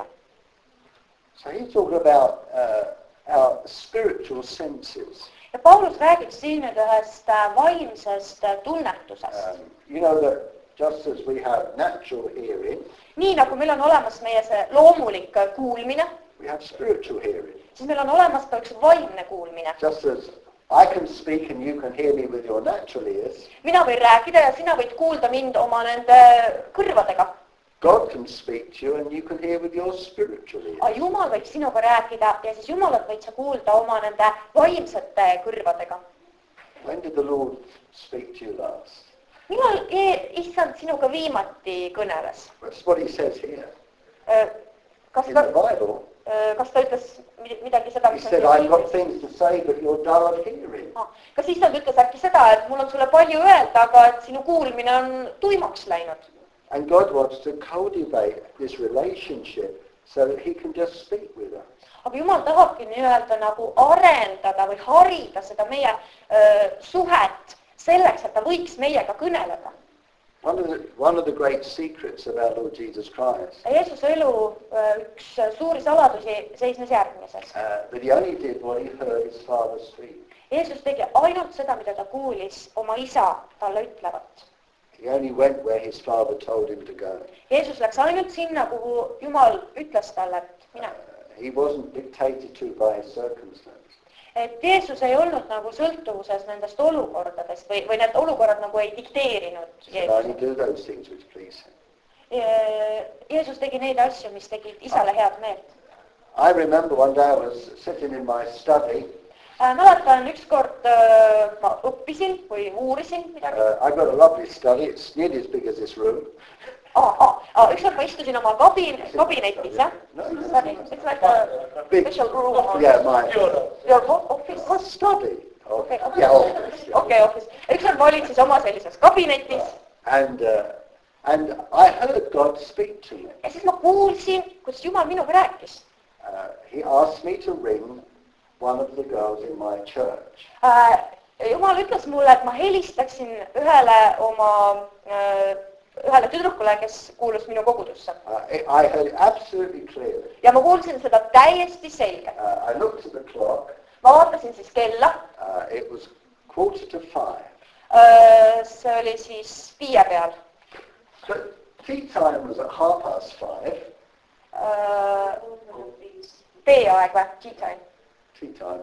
Speaker 1: So he's talking about our spiritual senses.
Speaker 2: Ja Paulus räägib siin nüüd ühest vaimsest tunnetusest.
Speaker 1: You know that just as we have natural hearing,
Speaker 2: nii nagu meil on olemas meie see loomulik kuulmine,
Speaker 1: we have spiritual hearing.
Speaker 2: Siis meil on olemas ka üks vaimne kuulmine.
Speaker 1: Just as I can speak and you can hear me with your natural ears.
Speaker 2: Mina võin rääkida ja sina võid kuulda mind oma nende kõrvadega.
Speaker 1: God can speak to you and you can hear with your spiritual ears.
Speaker 2: Jumal võib sinuga rääkida ja siis Jumalat võid sa kuulda oma nende vaimsete kõrvadega.
Speaker 1: When did the Lord speak to you last?
Speaker 2: Millal issand sinuga viimati kõneles?
Speaker 1: That's what he says here.
Speaker 2: Kas
Speaker 1: in the Bible.
Speaker 2: Kas ta ütles midagi seda,
Speaker 1: He said, I've got things to say, but you're dull of hearing.
Speaker 2: Kas issand ütles äkki seda, et mul on sulle palju öelda, aga et sinu kuulmine on tuimaks läinud?
Speaker 1: And God wants to cultivate this relationship so that he can just speak with us.
Speaker 2: Aga Jumal tahabki nii-öelda nagu arendada või harida seda meie suhet selleks, et ta võiks meiega kõneleda.
Speaker 1: One of the great secrets of our Lord Jesus Christ.
Speaker 2: Jeesuse elu üks suuri saladusi seisnes järgmises.
Speaker 1: That he only did what he heard his Father speak.
Speaker 2: Jeesus tegi ainult seda, mida ta kuulis oma isa talle ütlevat.
Speaker 1: He only went where his Father told him to go.
Speaker 2: Jeesus läks ainult sinna, kuhu Jumal ütles talle, et mine.
Speaker 1: He wasn't dictated to by his circumstances.
Speaker 2: Et Jeesus ei olnud nagu sõltuvuses nendest olukordadest või need olukorrad nagu ei dikteerinud
Speaker 1: Jeesus.
Speaker 2: Jeesus tegi neid asju, mis tegid isale head meelt.
Speaker 1: I remember one day I was sitting in my study.
Speaker 2: Mäletan ükskord ma õppisin või uurisin midagi.
Speaker 1: I got a lovely study. It's nearly as big as this room.
Speaker 2: Ükskord ma istusin oma kabinetis, jah? It's like a special room.
Speaker 1: Yeah, mine.
Speaker 2: Your office?
Speaker 1: What study?
Speaker 2: Okay,
Speaker 1: office.
Speaker 2: Ükskord ma olin siis oma sellises kabinetis.
Speaker 1: And I heard God speak to me.
Speaker 2: Ja siis ma kuulsin, kuidas Jumal minuga rääkis.
Speaker 1: He asked me to ring one of the girls in my church.
Speaker 2: Jumal ütles mulle, et ma helistaksin ühele tüdrukule, kes kuulus minu kogudusse.
Speaker 1: I heard it absolutely clearly.
Speaker 2: Ja ma kuulsin seda täiesti selgelt.
Speaker 1: I looked at the clock.
Speaker 2: Ma vaatasin siis kella.
Speaker 1: It was 4:45.
Speaker 2: See oli siis 5 peal.
Speaker 1: So tea time was at 5:30.
Speaker 2: Teeaeg või? Tea time.
Speaker 1: Tea time.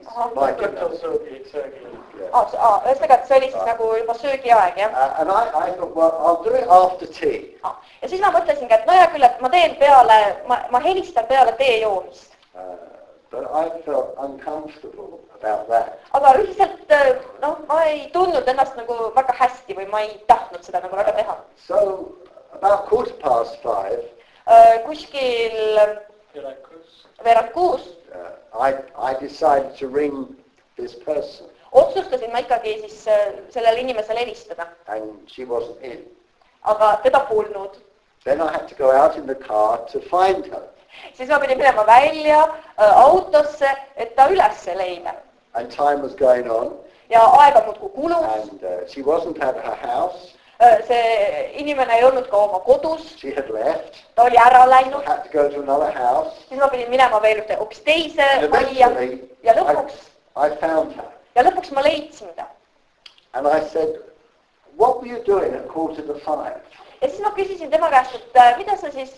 Speaker 2: Ühesõnaga, et see oli siis nagu juba söögiaeg, jah?
Speaker 1: And I thought, well, I'll do it after tea.
Speaker 2: Ja siis ma mõtlesingi, et no hea küll, et ma teen ma helistan peale tee joomist.
Speaker 1: But I felt uncomfortable about that.
Speaker 2: Aga üldiselt, ma ei tundnud ennast nagu väga hästi või ma ei tahtnud seda nagu väga teha.
Speaker 1: So, about 5:15.
Speaker 2: Kuskil veerand 6.
Speaker 1: I decided to ring this person.
Speaker 2: otsustasin ma ikkagi siis sellele inimesele helistada.
Speaker 1: And she wasn't in.
Speaker 2: Aga teda polnud.
Speaker 1: Then I had to go out in the car to find her.
Speaker 2: Siis ma pidin minema välja autosse, et ta üles leida.
Speaker 1: And time was going on.
Speaker 2: Ja aega muudkui kulus.
Speaker 1: And she wasn't at her house.
Speaker 2: See inimene ei olnud ka oma kodus.
Speaker 1: She had left.
Speaker 2: Ta oli ära läinud.
Speaker 1: I had to go to another house.
Speaker 2: Siis ma pidin minema veel ühte hoopis teise majja. Ja lõpuks
Speaker 1: I found her.
Speaker 2: Ja lõpuks ma leidsin ta.
Speaker 1: And I said, what were you doing at 4:45?
Speaker 2: Ja siis ma küsisin tema käest, et mida sa siis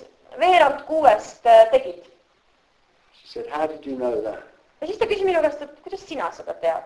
Speaker 2: 5:45 tegid?
Speaker 1: She said, how did you know that?
Speaker 2: Ja siis ta küsis minu käest, et kuidas sina seda tead?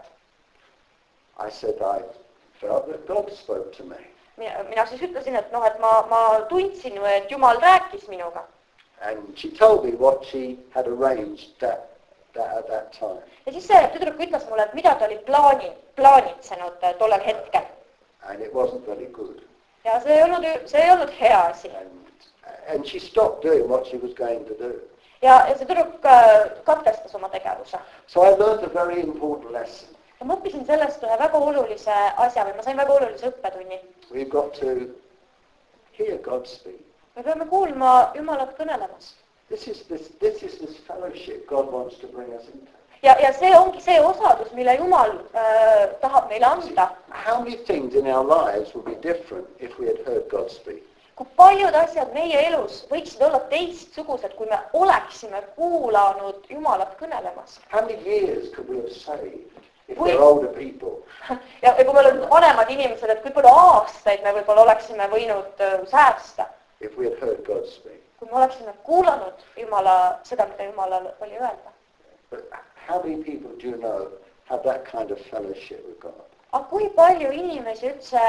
Speaker 1: I said, I felt that God spoke to me.
Speaker 2: Mina siis ütlesin, et et ma tundsin, et Jumal rääkis minuga.
Speaker 1: And she told me what she had arranged at that time.
Speaker 2: Ja siis see tüdruk ütles mulle, et mida ta oli plaanitsenud tollel hetkel.
Speaker 1: And it wasn't very good.
Speaker 2: Ja see ei olnud hea asi.
Speaker 1: And she stopped doing what she was going to do.
Speaker 2: Ja see tüdruk katkestas oma tegevuse.
Speaker 1: So I learned a very important lesson.
Speaker 2: Ja ma õppisin sellest ühe väga olulise asja või ma sain väga olulise õppetunni.
Speaker 1: We've got to hear God speak.
Speaker 2: Me peame kuulma Jumalat kõnelemas.
Speaker 1: This is this fellowship God wants to bring us into.
Speaker 2: Ja see ongi see osadus, mille Jumal tahab meile anda.
Speaker 1: How many things in our lives would be different if we had heard God speak?
Speaker 2: Kui paljud asjad meie elus võiksid olla teistsugused, kui me oleksime kuulanud Jumalat kõnelemas.
Speaker 1: How many years could we have saved if we're older people?
Speaker 2: Ja kui me oleme vanemad inimesed, et kui palju aastaid me võib-olla oleksime võinud säästa,
Speaker 1: if we had heard God speak?
Speaker 2: Kui me oleksime kuulanud seda, mida Jumalal oli öelda.
Speaker 1: But how many people do you know have that kind of fellowship with God?
Speaker 2: Aga kui palju inimesi üldse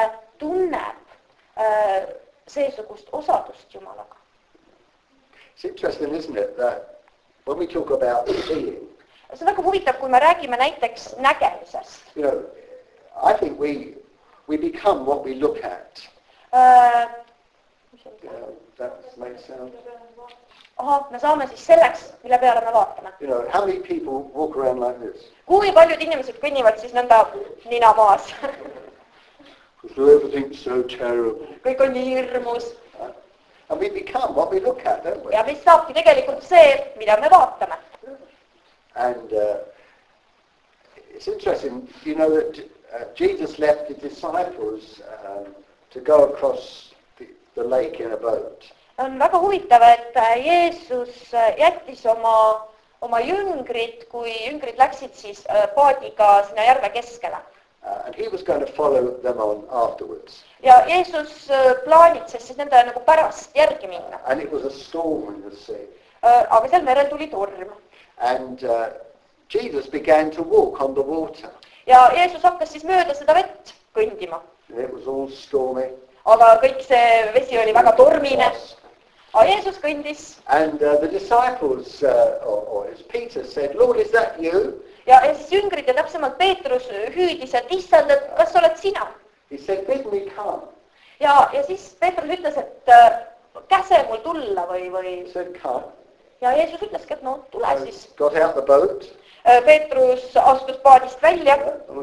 Speaker 2: tunneb seesugust osadust Jumalaga?
Speaker 1: It's interesting, isn't it, that when we talk about seeing,
Speaker 2: see on väga huvitav, kui me räägime näiteks nägemisest.
Speaker 1: You know, I think we become what we look at. That makes sense.
Speaker 2: Me saame siis selleks, mille peale me vaatame.
Speaker 1: You know, how many people walk around like this?
Speaker 2: Kui paljud inimesed kõnnivad siis nõnda nina maas?
Speaker 1: Everything's so terrible.
Speaker 2: Kõik on nii hirmus.
Speaker 1: And we become what we look at, don't we?
Speaker 2: Ja mis saabki tegelikult see, mida me vaatame.
Speaker 1: And it's interesting, you know, that Jesus left the disciples to go across the lake in a boat.
Speaker 2: On väga huvitav, et Jeesus jättis oma jüngrid, kui jüngrid läksid siis paadiga sinna järve keskele.
Speaker 1: And he was going to follow them on afterwards.
Speaker 2: Ja Jeesus plaanitses siis nende nagu pärast järgi minna.
Speaker 1: And it was a storm in the sea.
Speaker 2: Aga seal merel tuli torm.
Speaker 1: And Jesus began to walk on the water.
Speaker 2: Ja Jeesus hakkas siis mööda seda vett kõndima.
Speaker 1: And it was all stormy.
Speaker 2: Aga kõik see vesi oli väga tormine. Aga Jeesus kõndis.
Speaker 1: And the disciples, or Peter said, Lord, is that you?
Speaker 2: Ja siis jüngrid ja täpsemalt Peetrus hüüdis, et issand, et kas oled sina?
Speaker 1: He said, bid me come.
Speaker 2: Ja siis Peetrus ütles, et käse mul tulla või.
Speaker 1: He said, come.
Speaker 2: Ja Jeesus ütleski, et tule siis.
Speaker 1: Got out the boat.
Speaker 2: Peetrus astus paadist välja.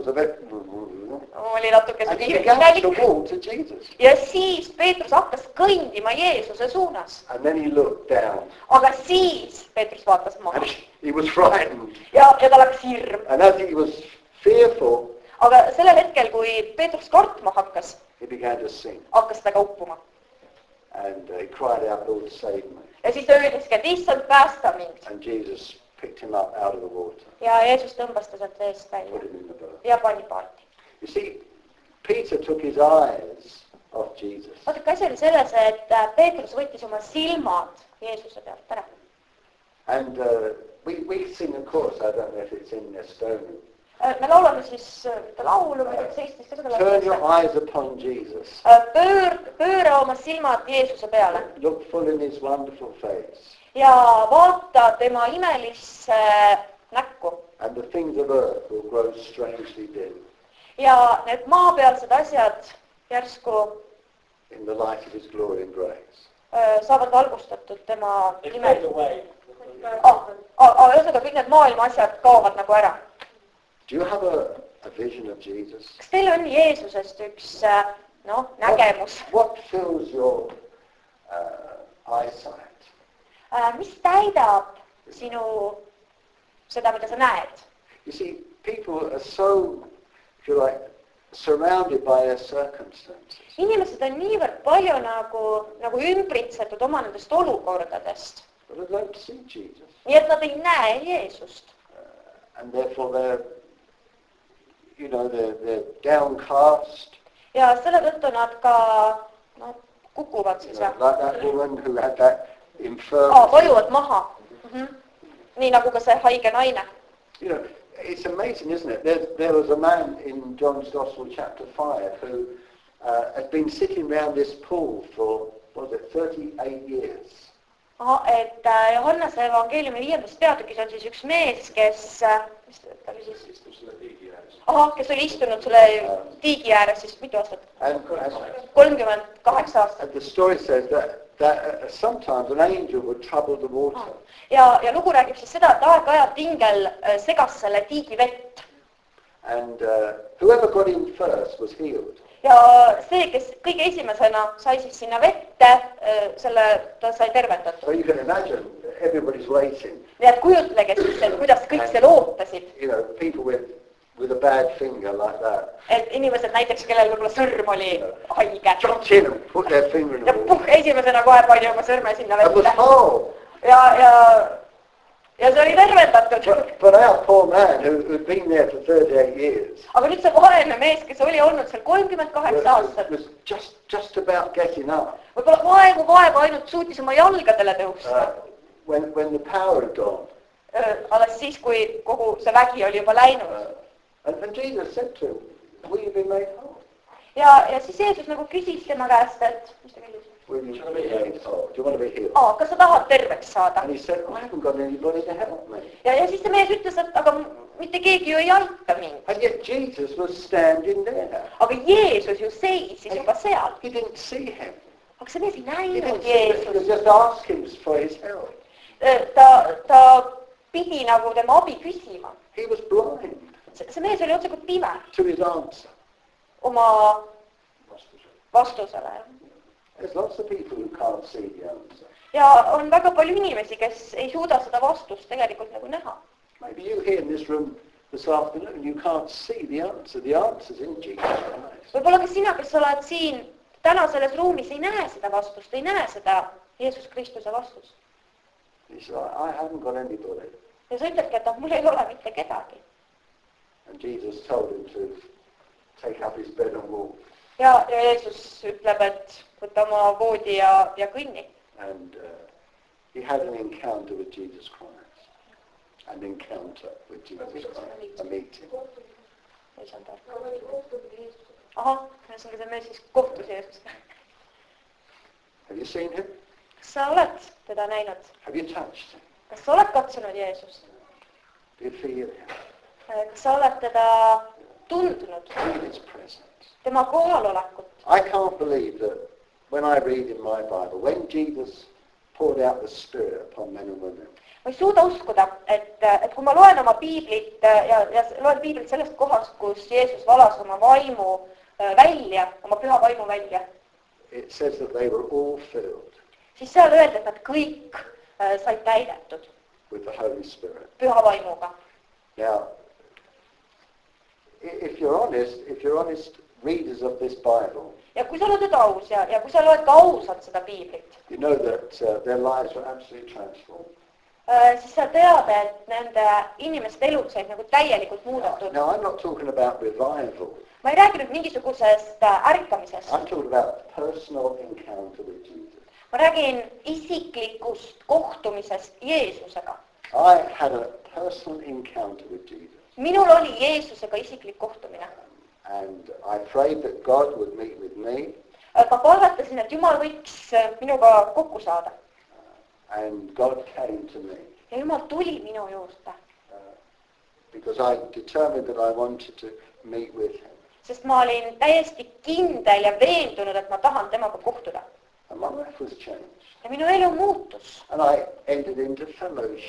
Speaker 2: Oli natuke
Speaker 1: and he began to walk to Jesus.
Speaker 2: Ja siis Peetrus hakkas kõndima Jeesuse suunas.
Speaker 1: And then he looked down.
Speaker 2: Aga siis Peetrus vaatas maha.
Speaker 1: And he was frightened.
Speaker 2: Ja tal läks hirm.
Speaker 1: And as he was fearful,
Speaker 2: aga sellel hetkel, kui Peetrus kartma hakkas,
Speaker 1: he began to sing.
Speaker 2: Hakkas ta ka uppuma.
Speaker 1: And he cried out, Lord, save me.
Speaker 2: Ja siis ta ütleski, et issand, päästa mind.
Speaker 1: And Jesus picked him up out of the water.
Speaker 2: Ja Jeesus tõmbas ta sealt veest välja.
Speaker 1: Put him in the boat.
Speaker 2: Ja pani paati.
Speaker 1: You see, Peter took his eyes off Jesus.
Speaker 2: Vaadake, asi oli selles, et Peetrus võttis oma silmad Jeesuse pealt ära.
Speaker 1: And we sing a chorus, I don't know if it's in Estonian.
Speaker 2: Me laulame siis laulu, seistis ka seda.
Speaker 1: Turn your eyes upon Jesus.
Speaker 2: Pööra oma silmad Jeesuse peale.
Speaker 1: Look full in his wonderful face.
Speaker 2: Ja vaata tema imelisse näkku.
Speaker 1: And the things of earth will grow strangely dim.
Speaker 2: Ja need maapealsed asjad järsku
Speaker 1: in the light of his glory and grace.
Speaker 2: Saavad valgustatud tema nimel. Ühesõnaga kõik need maailma asjad kaovad nagu ära.
Speaker 1: Do you have a vision of Jesus?
Speaker 2: Kas teil on Jeesusest üks nägemus?
Speaker 1: What fills your eyesight?
Speaker 2: Mis täidab sinu seda, mida sa näed?
Speaker 1: You see, people are so, if you like, surrounded by their circumstances.
Speaker 2: Inimesed on niivõrd palju nagu ümbritsetud oma nendest olukordadest.
Speaker 1: But they don't see Jesus.
Speaker 2: Nii et nad ei näe Jeesust.
Speaker 1: And therefore they're downcast.
Speaker 2: Ja selle tõttu nad ka kukuvad siis.
Speaker 1: Like that woman who had that infirmity.
Speaker 2: Vajuvad maha. Nii nagu ka see haige naine.
Speaker 1: You know, it's amazing, isn't it? There was a man in John's Gospel chapter 5 who had been sitting around this pool for, 38 years.
Speaker 2: Et Johannese evangeeliumi 5. peatükis on siis üks mees, kes kes oli istunud selle tiigi ääres siis mitu aastat? 38 aastat.
Speaker 1: And the story says that sometimes an angel would trouble the water.
Speaker 2: Ja lugu räägib siis seda, et aeg-ajalt ingel segas selle tiigi vett.
Speaker 1: And whoever got in first was healed.
Speaker 2: Ja see, kes kõige esimesena sai siis sinna vette, ta sai tervendatud.
Speaker 1: So you can imagine, everybody's waiting.
Speaker 2: Nii et kujutlege siis, et kuidas kõik seal ootasid.
Speaker 1: You know, people with a bad finger like that.
Speaker 2: Et inimesed näiteks, kellel võib-olla sõrm oli haige.
Speaker 1: Jumped in and put their finger in the water.
Speaker 2: Esimesena kohe pani oma sõrme sinna
Speaker 1: That was
Speaker 2: vette.
Speaker 1: whole.
Speaker 2: Ja see oli tervendatud.
Speaker 1: But our poor man who'd been there for 38 years.
Speaker 2: Aga nüüd see vaene mees, kes oli olnud seal 38 aastat.
Speaker 1: Was just about getting up.
Speaker 2: Võib-olla vaevu ainult suutis oma jalgadele tõusta.
Speaker 1: When the power had gone.
Speaker 2: Alles siis, kui kogu see vägi oli juba läinud.
Speaker 1: And Jesus said to him, will you be made whole?
Speaker 2: Ja siis Jeesus nagu küsis tema käest, et mis ta küsis?
Speaker 1: Will you be made whole? Do you want to be healed?
Speaker 2: Kas sa tahad terveks saada?
Speaker 1: And he said, I haven't got anybody to help me.
Speaker 2: Ja siis see mees ütles, et aga mitte keegi ju ei aita mind.
Speaker 1: And yet Jesus was standing there.
Speaker 2: Aga Jeesus ju seisis juba seal.
Speaker 1: He didn't see him.
Speaker 2: Aga see mees ei
Speaker 1: He
Speaker 2: näinud
Speaker 1: didn't see him. He
Speaker 2: Jeesust.
Speaker 1: just asked him for his help.
Speaker 2: Ta pidi nagu tema abi küsima.
Speaker 1: He was blind
Speaker 2: See mees oli otse kui pime
Speaker 1: to his answer.
Speaker 2: oma vastusele.
Speaker 1: There's lots of people who can't see the answer.
Speaker 2: Ja on väga palju inimesi, kes ei suuda seda vastust tegelikult nagu näha.
Speaker 1: Maybe you here in this room this afternoon, you can't see the answer. The answer's in Jesus Christ.
Speaker 2: Võib-olla ka sina, kes oled siin täna selles ruumis, ei näe seda vastust, ei näe seda Jeesus Kristuse vastust.
Speaker 1: He said, I haven't got anybody.
Speaker 2: Ja sa ütledki, et mul ei ole mitte kedagi.
Speaker 1: And Jesus told him to take up his bed and walk.
Speaker 2: Ja Jeesus ütleb, et võta oma voodi ja kõnni.
Speaker 1: And he had an encounter with Jesus Christ. An encounter with Jesus Christ. A meeting.
Speaker 2: Ahah, see mees siis kohtus Jeesusega.
Speaker 1: Have you seen him?
Speaker 2: Kas sa oled teda näinud?
Speaker 1: Have you touched him?
Speaker 2: Kas sa oled katsunud Jeesust?
Speaker 1: Do you feel him?
Speaker 2: Kas sa oled teda tundnud?
Speaker 1: Feel his presence.
Speaker 2: Tema kohalolekut?
Speaker 1: I can't believe that when I read in my Bible, when Jesus poured out the Spirit upon men and women.
Speaker 2: Ma ei suuda uskuda, et kui ma loen oma piiblit ja loen piiblit sellest kohast, kus Jeesus valas oma vaimu välja, oma püha vaimu välja.
Speaker 1: It says that they were all filled.
Speaker 2: Siis seal öeldi, et nad kõik said täidetud.
Speaker 1: With the Holy Spirit.
Speaker 2: Püha vaimuga.
Speaker 1: Now, if you're honest readers of this Bible.
Speaker 2: Ja kui sa oled aus ja kui sa loed ka ausalt seda piiblit.
Speaker 1: You know that their lives were absolutely transformed.
Speaker 2: Siis sa tead, et nende inimeste elud said nagu täielikult muudetud.
Speaker 1: Now, I'm not talking about revival.
Speaker 2: Ma ei räägi nüüd mingisugusest ärkamisest.
Speaker 1: I'm talking about personal encounter with Jesus.
Speaker 2: Ma räägin isiklikust kohtumisest Jeesusega.
Speaker 1: I had a personal encounter with Jesus.
Speaker 2: Minul oli Jeesusega isiklik kohtumine.
Speaker 1: And I prayed that God would meet with me.
Speaker 2: Ma palvetasin, et Jumal võiks minuga kokku saada.
Speaker 1: And God came to me.
Speaker 2: Ja Jumal tuli minu juurde.
Speaker 1: Because I determined that I wanted to meet with him.
Speaker 2: Sest ma olin täiesti kindel ja veendunud, et ma tahan temaga kohtuda.
Speaker 1: And my life was changed.
Speaker 2: Ja minu elu muutus.
Speaker 1: And I entered into fellowship.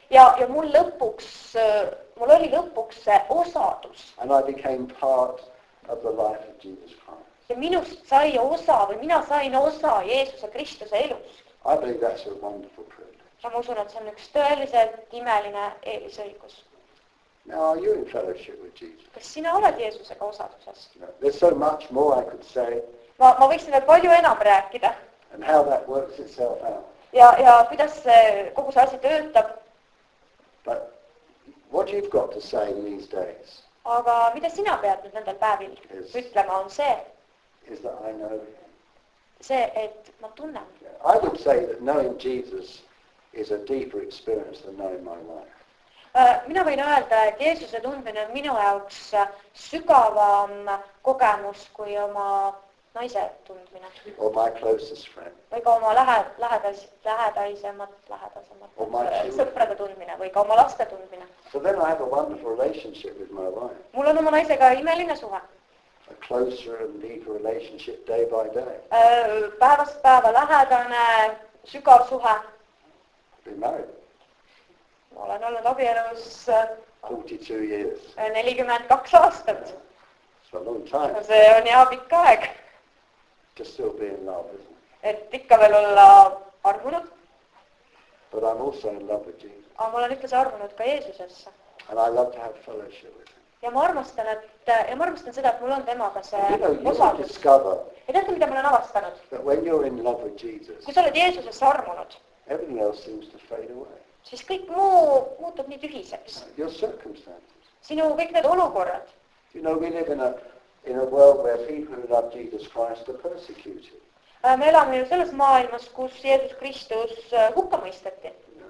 Speaker 2: ja mul oli lõpuks see osadus.
Speaker 1: And I became part of the life of Jesus Christ.
Speaker 2: Ja minust sai osa või mina sain osa Jeesuse Kristuse elust.
Speaker 1: I believe that's a wonderful privilege.
Speaker 2: Ja ma usun, et see on üks tõeliselt imeline eelisõigus.
Speaker 1: Now, are you in fellowship with Jesus?
Speaker 2: Kas sina oled Jeesusega osaduses?
Speaker 1: There's so much more I could say.
Speaker 2: Ma võiksin veel palju enam rääkida.
Speaker 1: And how that works itself out.
Speaker 2: Ja kuidas kogu see asi töötab.
Speaker 1: But what you've got to say in these days
Speaker 2: Aga mida sina pead nüüd nendel päevil ütlema on see,
Speaker 1: is that I know.
Speaker 2: et ma tunnen.
Speaker 1: I would say that knowing Jesus is a deeper experience than knowing my wife.
Speaker 2: Mina võin öelda, et Jeesuse tundmine on minu jaoks sügavam kogemus kui oma naise tundmine.
Speaker 1: Or my closest friend.
Speaker 2: Või ka oma lähedasemat sõprade tundmine või ka oma laste tundmine.
Speaker 1: So then I have a wonderful relationship with my wife.
Speaker 2: Mul on oma naisega imeline suhe.
Speaker 1: A closer and deeper relationship day by day.
Speaker 2: Päevast päeva lähedane, sügav suhe.
Speaker 1: Been married.
Speaker 2: Ma olen olnud abielus
Speaker 1: 42 years.
Speaker 2: 42 aastat.
Speaker 1: It's a long time
Speaker 2: See on hea pikk aeg,
Speaker 1: to still be in love, isn't it?
Speaker 2: et ikka veel olla armunud.
Speaker 1: But I'm also in love with Jesus.
Speaker 2: Aga ma olen ühtlasi armunud ka Jeesusesse.
Speaker 1: And I love to have fellowship with him.
Speaker 2: Ja ma armastan seda, et mul on temaga see
Speaker 1: You know, you will
Speaker 2: osadus.
Speaker 1: discover
Speaker 2: Ja teate, mida ma olen avastanud?
Speaker 1: that when you're in love with Jesus,
Speaker 2: Kui sa oled Jeesusesse armunud,
Speaker 1: everything else seems to fade away.
Speaker 2: siis kõik muu muutub nii tühiseks.
Speaker 1: Your circumstances.
Speaker 2: Sinu kõik need olukorrad.
Speaker 1: You know, we live in a world where people who love Jesus Christ are persecuted.
Speaker 2: Me elame ju selles maailmas, kus Jeesus Kristus hukka mõisteti.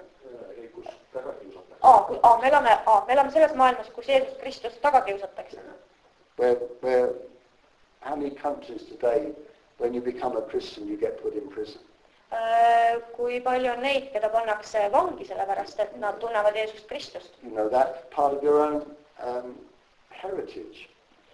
Speaker 2: Me elame selles maailmas, kus Jeesus Kristus taga kiusatakse.
Speaker 1: Where how many countries today, when you become a Christian, you get put in prison?
Speaker 2: Kui palju on neid, keda pannakse vangi sellepärast, et nad tunnevad Jeesust Kristust.
Speaker 1: You know, that's part of your own heritage.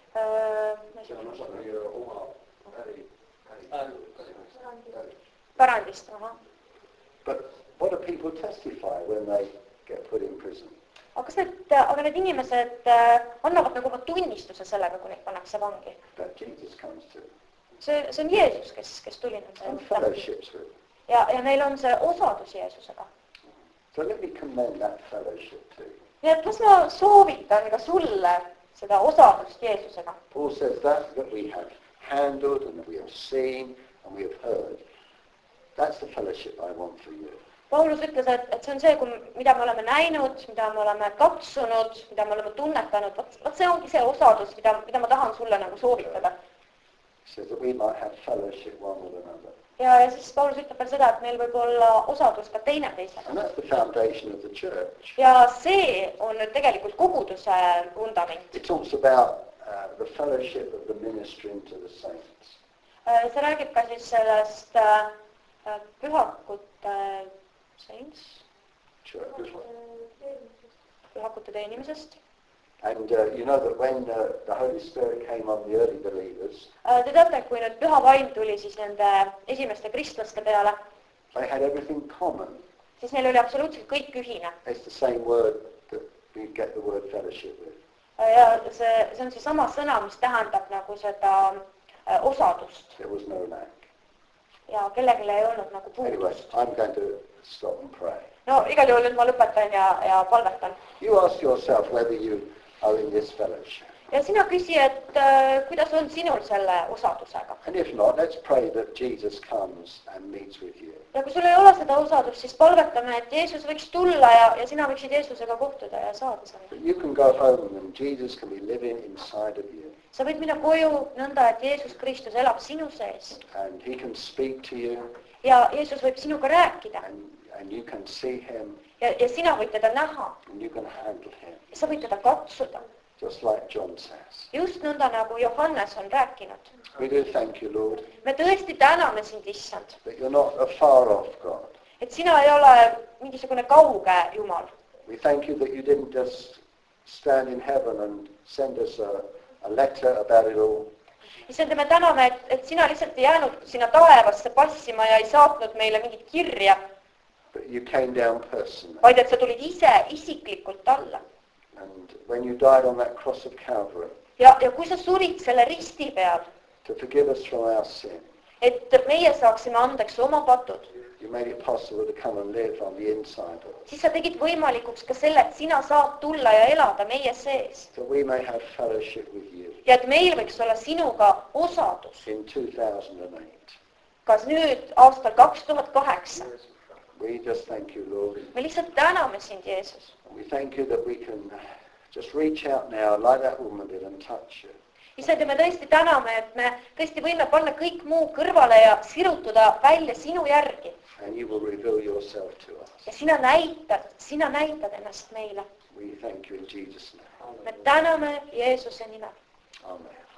Speaker 2: Pärandist,
Speaker 1: But what do people testify when they get put in prison?
Speaker 2: Aga need inimesed annavad nagu oma tunnistuse sellega, kui neid pannakse vangi.
Speaker 1: That Jesus comes to.
Speaker 2: See on Jeesus, kes tuli
Speaker 1: And
Speaker 2: nende
Speaker 1: fellowships with.
Speaker 2: ja neil on see osadus Jeesusega.
Speaker 1: So let me commend that fellowship too.
Speaker 2: Nii et las ma soovitan ka sulle seda osadust Jeesusega.
Speaker 1: Paul says that we have handled and that we have seen and we have heard. That's the fellowship I want for you.
Speaker 2: Paulus ütles, et see on see, mida me oleme näinud, mida me oleme katsunud, mida me oleme tunnetanud. Vot see ongi see osadus, mida ma tahan sulle nagu soovitada.
Speaker 1: So that we might have fellowship one with another.
Speaker 2: Ja siis Paulus ütleb veel seda, et meil võib olla osadus ka teineteisega.
Speaker 1: And that's the foundation of the church.
Speaker 2: Ja see on nüüd tegelikult koguduse vundament.
Speaker 1: It talks about the fellowship of the ministering to the saints.
Speaker 2: See räägib ka siis sellest pühakute pühakute teenimisest.
Speaker 1: And you know that when the Holy Spirit came on the early believers,
Speaker 2: Te teate, kui nüüd püha vaim tuli siis nende esimeste kristlaste peale,
Speaker 1: they had everything common.
Speaker 2: Siis neil oli absoluutselt kõik ühine.
Speaker 1: It's the same word that we get the word fellowship with.
Speaker 2: Ja see on see sama sõna, mis tähendab nagu seda osadust.
Speaker 1: There was no lack.
Speaker 2: Ja kellelgi ei olnud nagu
Speaker 1: Anyway,
Speaker 2: puudust.
Speaker 1: I'm going to stop and pray.
Speaker 2: No igal juhul nüüd ma lõpetan ja palvetan.
Speaker 1: You ask yourself whether you are in this fellowship.
Speaker 2: Ja sina küsi, et kuidas on sinul selle osadusega.
Speaker 1: And if not, let's pray that Jesus comes and meets with you.
Speaker 2: Ja kui sul ei ole seda osadust, siis palvetame, et Jeesus võiks tulla ja sina võiksid Jeesusega kohtuda ja saada selle.
Speaker 1: You can go home and Jesus can be living inside of you.
Speaker 2: Sa võid minna koju nõnda, et Jeesus Kristus elab sinu sees.
Speaker 1: And he can speak to you.
Speaker 2: Ja Jeesus võib sinuga rääkida.
Speaker 1: And you can see him.
Speaker 2: Ja sina võid teda näha.
Speaker 1: And you can handle him.
Speaker 2: Ja sa võid teda katsuda.
Speaker 1: Just like John says.
Speaker 2: Just nõnda nagu Johannes on rääkinud.
Speaker 1: We do thank you, Lord.
Speaker 2: Me tõesti täname sind, issand.
Speaker 1: That you're not a far off God.
Speaker 2: Et sina ei ole mingisugune kauge Jumal.
Speaker 1: We thank you that you didn't just stand in heaven and send us a letter about it all.
Speaker 2: Issand, me täname, et sina lihtsalt ei jäänud sinna taevasse passima ja ei saatnud meile mingit kirja.
Speaker 1: but you came down personally.
Speaker 2: vaid et sa tulid ise isiklikult alla.
Speaker 1: And when you died on that cross of Calvary,
Speaker 2: Ja kui sa surid selle risti peal,
Speaker 1: to forgive us from our sin,
Speaker 2: et meie saaksime andeks oma patud,
Speaker 1: you made it possible to come and live on the inside of us,
Speaker 2: siis sa tegid võimalikuks ka selle, et sina saad tulla ja elada meie sees.
Speaker 1: so we may have fellowship with you
Speaker 2: Ja et meil võiks olla sinuga osadus.
Speaker 1: in 2008.
Speaker 2: Kas nüüd aastal 2008?
Speaker 1: We just thank you, Lord.
Speaker 2: Me lihtsalt täname sind, Jeesus.
Speaker 1: We thank you that we can just reach out now like that woman did and touch you.
Speaker 2: Issand, ja me tõesti täname, et me tõesti võime panna kõik muu kõrvale ja sirutuda välja sinu järgi.
Speaker 1: And you will reveal yourself to us.
Speaker 2: Ja sina näitad ennast meile.
Speaker 1: We thank you in Jesus' name.
Speaker 2: Me täname Jeesuse nimel.
Speaker 1: Amen.